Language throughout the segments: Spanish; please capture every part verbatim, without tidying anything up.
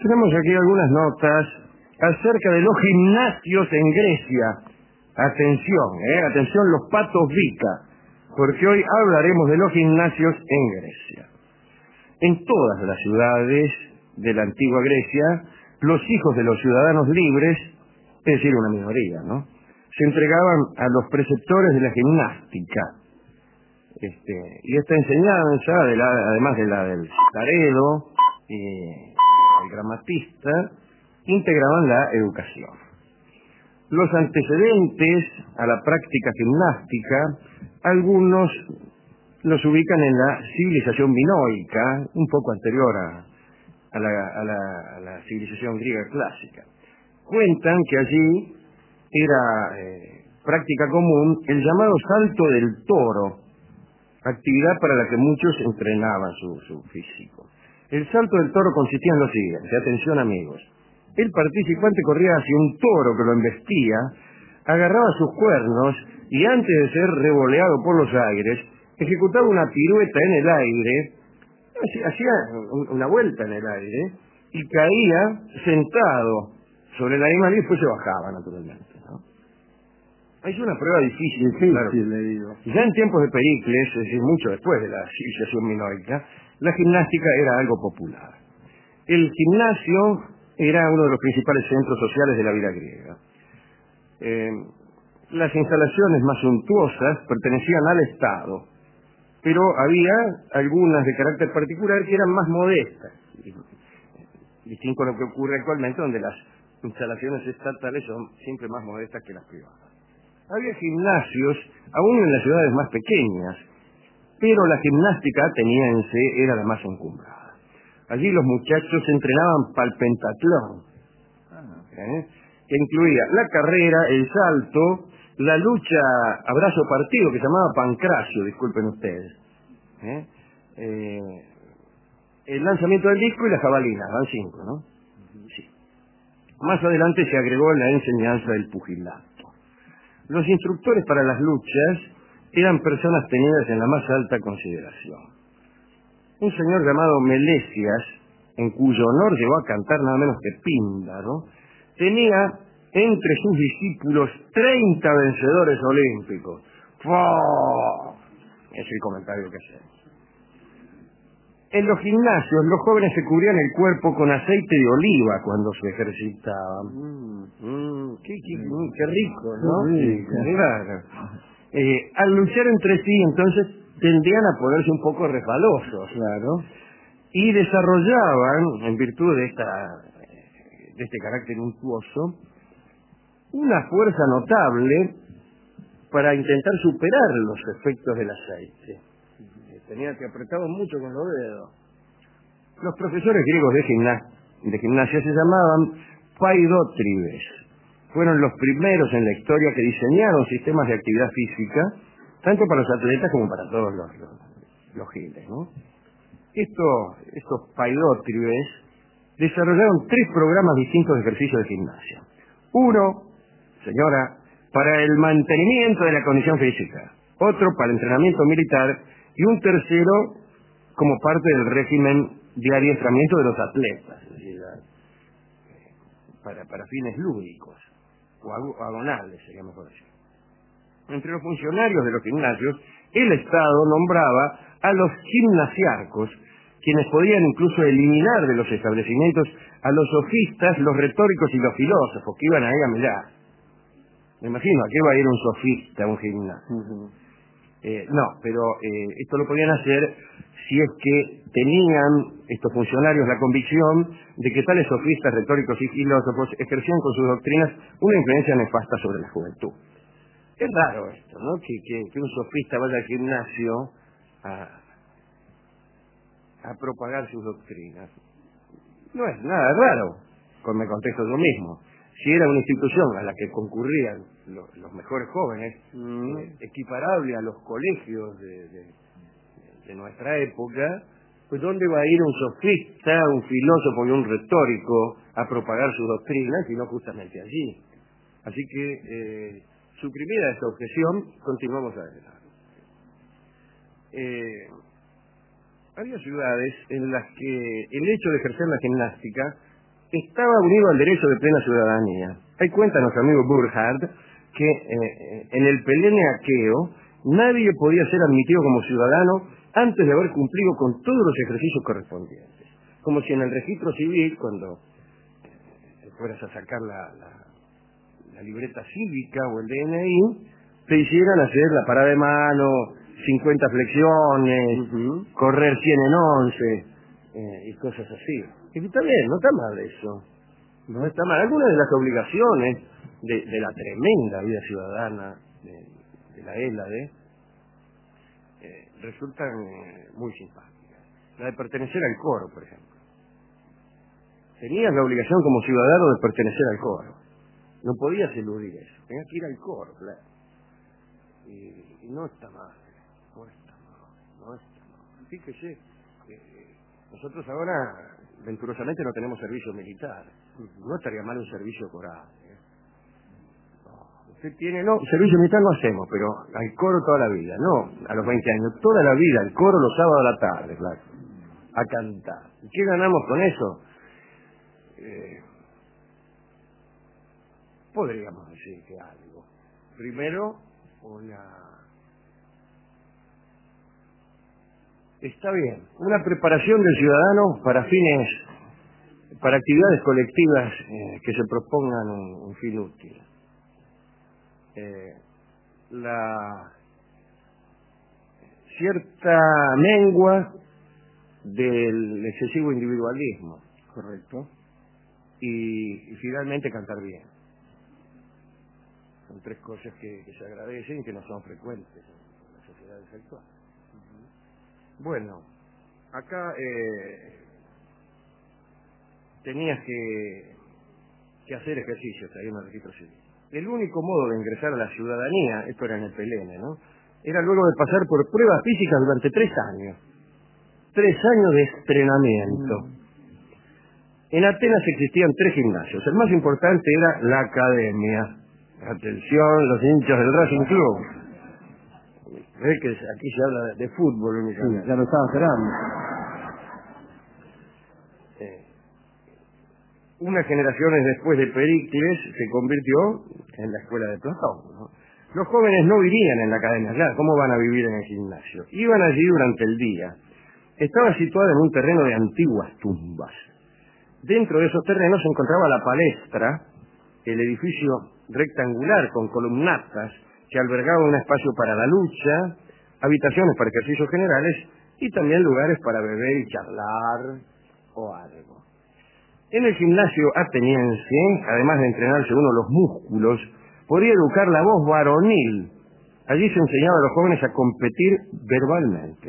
Tenemos aquí algunas notas acerca de los gimnasios en Grecia. Atención, eh, atención los patos Vica, porque hoy hablaremos de los gimnasios en Grecia. En todas las ciudades de la antigua Grecia, los hijos de los ciudadanos libres, es decir, una minoría, ¿no?, se entregaban a los preceptores de la gimnástica. Este, y esta enseñanza, de la, además de la del taredo y el gramatista, integraban la educación. Los antecedentes a la práctica gimnástica, algunos los ubican en la civilización minoica, un poco anterior a, a, la, a, la, a la civilización griega clásica. Cuentan que allí era eh, práctica común el llamado salto del toro, actividad para la que muchos entrenaban su, su físico. El salto del toro consistía en lo siguiente, atención amigos. El participante corría hacia un toro que lo embestía, agarraba sus cuernos y antes de ser revoleado por los aires, ejecutaba una pirueta en el aire, hacía una vuelta en el aire y caía sentado sobre el animal y después se bajaba naturalmente, ¿no? Es una prueba difícil, difícil claro. le digo. Ya en tiempos de Pericles, es decir, mucho después de la civilización minoica, la gimnástica era algo popular. El gimnasio era uno de los principales centros sociales de la vida griega. Eh, las instalaciones más suntuosas pertenecían al Estado, pero había algunas de carácter particular que eran más modestas, distinto a lo que ocurre actualmente, donde las instalaciones estatales son siempre más modestas que las privadas. Había gimnasios, aún en las ciudades más pequeñas, pero la gimnástica ateniense era la más encumbrada. Allí los muchachos entrenaban para el pentatlón, ¿eh?, que incluía la carrera, el salto, la lucha a brazo partido, que se llamaba pancracio, disculpen ustedes, ¿eh? Eh, el lanzamiento del disco y la jabalina, van cinco, ¿no? Sí. Más adelante se agregó la enseñanza del pugilato. Los instructores para las luchas eran personas tenidas en la más alta consideración. Un señor llamado Melesias, en cuyo honor llegó a cantar nada menos que Píndaro, tenía entre sus discípulos treinta vencedores olímpicos. ¡Fua! Es el comentario que hacemos. En los gimnasios, los jóvenes se cubrían el cuerpo con aceite de oliva cuando se ejercitaban. Mm, mm, qué, qué, mm, qué rico, ¿no? Sí, claro. Eh, al luchar entre sí, entonces, tendían a ponerse un poco resbalosos, claro, y desarrollaban, en virtud de esta, de este carácter untuoso, una fuerza notable para intentar superar los efectos del aceite. Tenía que apretaban mucho con los dedos. Los profesores griegos de, gimna de gimnasia se llamaban paidótribes. Fueron los primeros en la historia que diseñaron sistemas de actividad física, tanto para los atletas como para todos los, los, los giles, ¿no? Esto, estos paidótribes desarrollaron tres programas distintos de ejercicio de gimnasia. Uno, señora, para el mantenimiento de la condición física. Otro para el entrenamiento militar. Y un tercero como parte del régimen de adiestramiento de los atletas, es decir, para, para fines lúdicos, o agonales, sería mejor decir. Entre los funcionarios de los gimnasios, el Estado nombraba a los gimnasiarcos, quienes podían incluso eliminar de los establecimientos a los sofistas, los retóricos y los filósofos, que iban ahí a mirar. Me imagino, ¿a qué va a ir un sofista a un gimnasio? Uh-huh. Eh, no, pero eh, esto lo podían hacer si es que tenían estos funcionarios la convicción de que tales sofistas, retóricos y filósofos ejercían con sus doctrinas una influencia nefasta sobre la juventud. Es raro esto, ¿no? Que, que, que un sofista vaya al gimnasio a, a propagar sus doctrinas. No es nada raro, con me contesto yo mismo. Si era una institución a la que concurrían los, los mejores jóvenes, mm. eh, equiparable a los colegios de, de, de nuestra época, pues ¿dónde va a ir un sofista, un filósofo y un retórico a propagar sus doctrinas, sino justamente allí? Así que, eh, suprimida esta objeción, continuamos adelante. Eh, había ciudades en las que el hecho de ejercer la gimnástica estaba unido al derecho de plena ciudadanía. Ahí cuenta nuestro amigo Burkhardt que eh, en el Pelene aqueo nadie podía ser admitido como ciudadano antes de haber cumplido con todos los ejercicios correspondientes. Como si en el registro civil, cuando eh, fueras a sacar la, la, la libreta cívica o el D N I, te hicieran hacer la parada de mano, cincuenta flexiones, uh-huh. correr cien en once, eh, y cosas así. Y está bien, no está mal eso. No está mal. Algunas de las obligaciones de, de la tremenda vida ciudadana de, de la ELADE eh, resultan eh, muy simpáticas. La de pertenecer al coro, por ejemplo. Tenías la obligación como ciudadano de pertenecer al coro. No podías eludir eso. Tenías que ir al coro, claro. Y, y no está mal. No está mal. No está mal. Fíjese, eh, nosotros ahora venturosamente no tenemos servicio militar. No estaría mal un servicio coral. ¿eh? No, usted tiene, no, servicio militar no hacemos, pero al coro toda la vida, no a los veinte años, toda la vida, al coro los sábados a la tarde, claro, a cantar. ¿Y qué ganamos con eso? Eh, podríamos decir que algo. Primero, una... Está bien, una preparación del ciudadano para fines, para actividades colectivas eh, que se propongan un, un fin útil. Eh, la cierta mengua del excesivo individualismo. Correcto. Y, y finalmente cantar bien. Son tres cosas que, que se agradecen y que no son frecuentes en las sociedades actuales. Uh-huh. Bueno, acá eh, tenías que, que hacer ejercicios ahí en el registro civil. El único modo de ingresar a la ciudadanía, esto era en el Pelene, ¿no?, era luego de pasar por pruebas físicas durante tres años. Tres años de entrenamiento. Mm. En Atenas existían tres gimnasios. El más importante era la academia. Atención, los hinchas del Racing Club. Ve que aquí se habla de fútbol únicamente. Sí, ya lo estaba esperando. Eh, unas generaciones después de Pericles se convirtió en la escuela de Platón, ¿no? Los jóvenes no vivían en la academia, claro, ¿cómo van a vivir en el gimnasio? Iban allí durante el día. Estaba situada en un terreno de antiguas tumbas. Dentro de esos terrenos se encontraba la palestra, el edificio rectangular con columnatas que albergaba un espacio para la lucha, habitaciones para ejercicios generales y también lugares para beber y charlar o algo. En el gimnasio ateniense, además de entrenarse uno los músculos, podía educar la voz varonil. Allí se enseñaba a los jóvenes a competir verbalmente.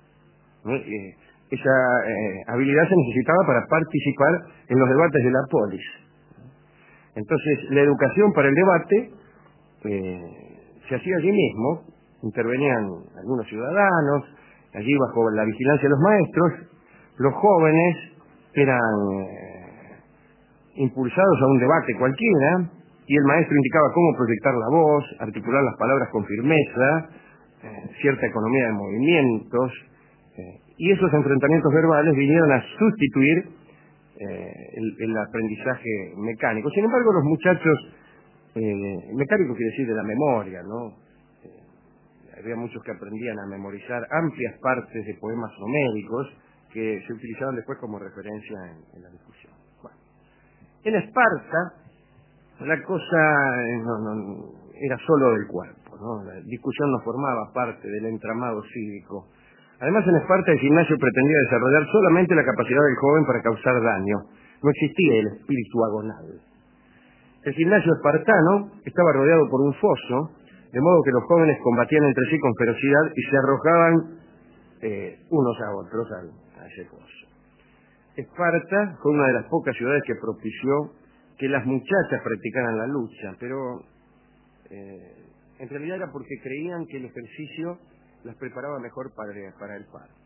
Eh, esa eh, habilidad se necesitaba para participar en los debates de la polis. Entonces, la educación para el debate eh, se hacía allí mismo. Intervenían algunos ciudadanos, allí bajo la vigilancia de los maestros. Los jóvenes eran eh, impulsados a un debate cualquiera, y el maestro indicaba cómo proyectar la voz, articular las palabras con firmeza, eh, cierta economía de movimientos, eh, y esos enfrentamientos verbales vinieron a sustituir eh, el, el aprendizaje mecánico. Sin embargo, los muchachos, eh, mecánico quiere decir de la memoria, ¿no? Eh, había muchos que aprendían a memorizar amplias partes de poemas homéricos que se utilizaban después como referencia en, en la discusión. Bueno. En Esparta, la cosa no, no, era solo del cuerpo, ¿no? La discusión no formaba parte del entramado cívico. Además, en Esparta el gimnasio pretendía desarrollar solamente la capacidad del joven para causar daño. No existía el espíritu agonal. El gimnasio espartano estaba rodeado por un foso, de modo que los jóvenes combatían entre sí con ferocidad y se arrojaban eh, unos a otros a, a ese foso. Esparta fue una de las pocas ciudades que propició que las muchachas practicaran la lucha, pero eh, en realidad era porque creían que el ejercicio las preparaba mejor para, para el parto.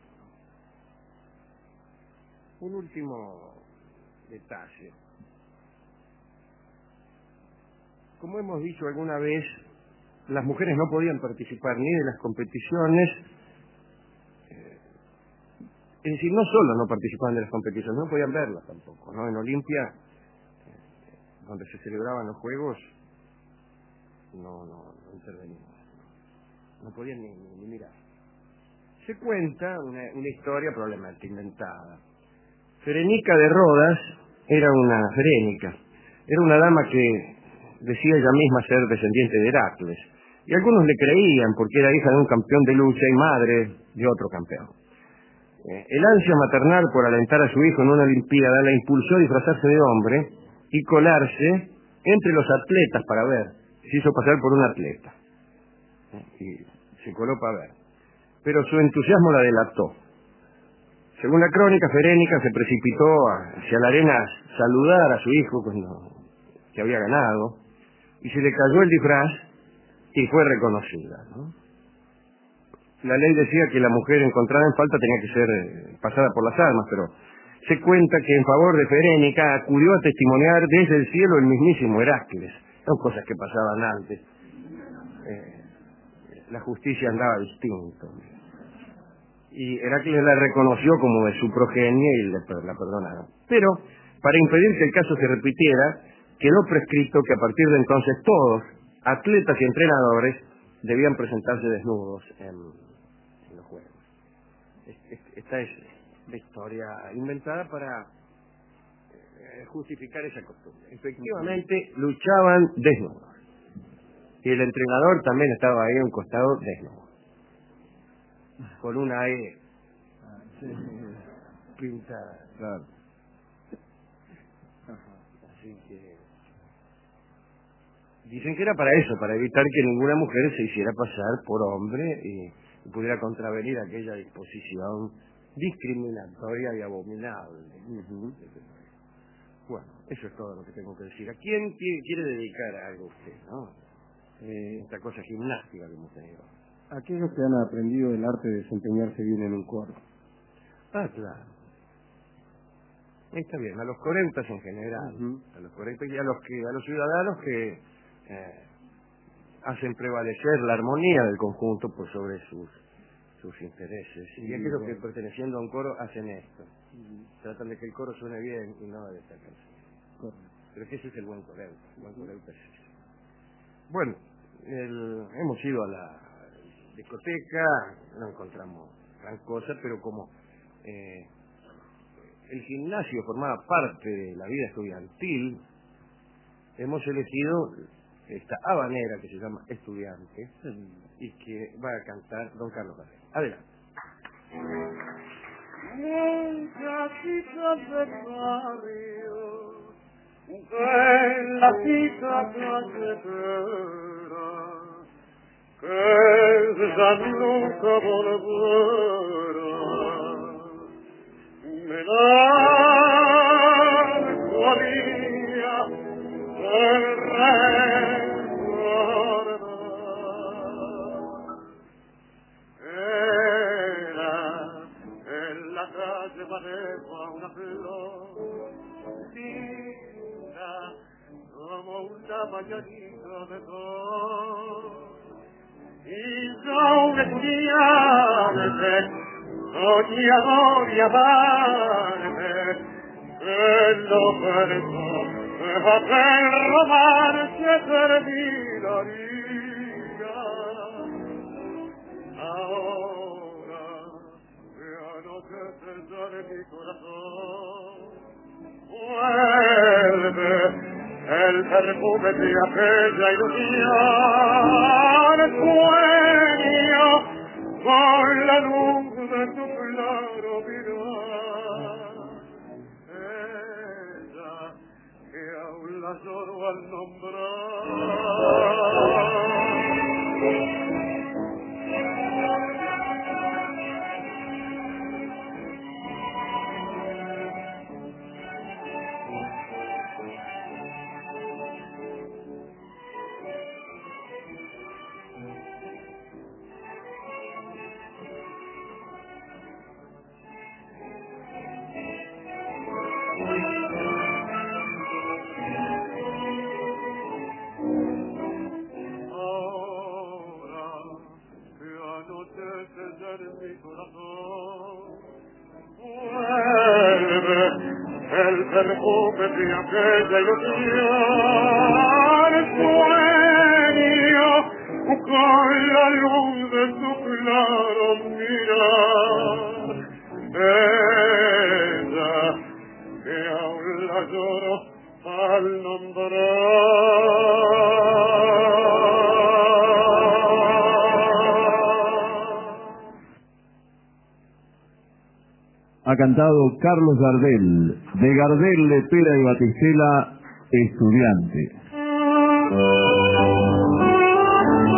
Un último detalle. Como hemos dicho alguna vez, las mujeres no podían participar ni de las competiciones, eh, es decir, no solo no participaban de las competiciones, no podían verlas tampoco, ¿no? En Olimpia donde se celebraban los juegos, no, no, no intervenimos. No podían ni, ni, ni mirar. Se cuenta una, una historia probablemente inventada. Ferenica de Rodas era una Ferénica, era una dama que decía ella misma ser descendiente de Heracles, y algunos le creían porque era hija de un campeón de lucha y madre de otro campeón. Eh, el ansia maternal por alentar a su hijo en una olimpiada la impulsó a disfrazarse de hombre y colarse entre los atletas para ver. Se hizo pasar por un atleta. Eh, y se coló para ver. Pero su entusiasmo la delató. Según la crónica, Ferénica se precipitó hacia la arena a saludar a su hijo cuando que había ganado, y se le cayó el disfraz y fue reconocida, ¿no? La ley decía que la mujer encontrada en falta tenía que ser eh, pasada por las armas, pero se cuenta que en favor de Ferénica acudió a testimoniar desde el cielo el mismísimo Heracles. Son cosas que pasaban antes. Eh, la justicia andaba distinto. Y Heracles la reconoció como de su progenie y le, la perdonaron. Pero, para impedir que el caso se repitiera, quedó prescrito que a partir de entonces todos, atletas y entrenadores, debían presentarse desnudos en, en los juegos. Esta es la historia inventada para eh, justificar esa costumbre. Efectivamente, luchaban desnudos. Y el entrenador también estaba ahí a un costado desnudo. Con una E pintada. Claro. Así que dicen que era para eso, para evitar que ninguna mujer se hiciera pasar por hombre y, y pudiera contravenir aquella disposición discriminatoria y abominable. Uh-huh. Bueno, eso es todo lo que tengo que decir. ¿A quién quiere, quiere dedicar algo usted, no? Eh, esta cosa gimnástica que hemos tenido. Aquellos que han aprendido el arte de desempeñarse bien en un coro. Ah, claro. Está bien, a los coreutas en general, Uh-huh. a los coreutas y a los que a los ciudadanos que eh, hacen prevalecer la armonía del conjunto por sobre sus sus intereses. Sí, y aquellos bueno. que perteneciendo a un coro hacen esto. Uh-huh. Tratan de que el coro suene bien y no de destacarse. Correcto. Pero es que ese es el buen coreuta, el buen coreuta es ese. Bueno, el, hemos ido a la discoteca, no encontramos gran cosa, pero como eh, el gimnasio formaba parte de la vida estudiantil, hemos elegido esta habanera que se llama Estudiante y que va a cantar don Carlos Barrera. Adelante. Muchachitas del barrio, de la cita calletera, que ya nunca volverá. Melancolía del recordar. Era en la calle maneja una flor linda como una mañanita de sol. Y yo un estudiante soñador y amante que no pensó que aquel romance terminaría. Ahora ya no se centra en mi corazón, vuelve el perfume de aquella ilusión, sueño con la luz de tu claro mirar. Ella que aún la lloro al nombrar. perfume de aquella ilusión, sueño con la luz de su claro mirar. Ella, que aún la lloro al Ha cantado Carlos Gardel, de Gardel, Lepera y Batistela, Estudiante.